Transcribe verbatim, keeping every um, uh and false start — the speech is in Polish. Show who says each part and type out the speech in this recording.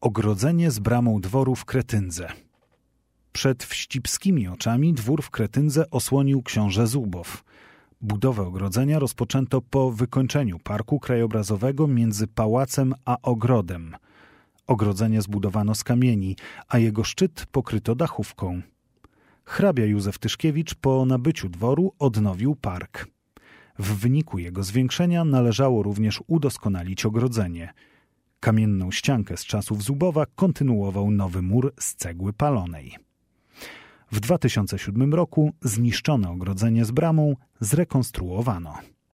Speaker 1: Ogrodzenie z bramą dworu w Kretyndze. Przed wścibskimi oczami dwór w Kretyndze osłonił książę Zubow. Budowę ogrodzenia rozpoczęto po wykończeniu parku krajobrazowego między pałacem a ogrodem. Ogrodzenie zbudowano z kamieni, a jego szczyt pokryto dachówką. Hrabia Józef Tyszkiewicz po nabyciu dworu odnowił park. W wyniku jego zwiększenia należało również udoskonalić ogrodzenie. Kamienną ściankę z czasów Zubowa kontynuował nowy mur z cegły palonej. W dwa tysiące siódmym roku zniszczone ogrodzenie z bramą zrekonstruowano.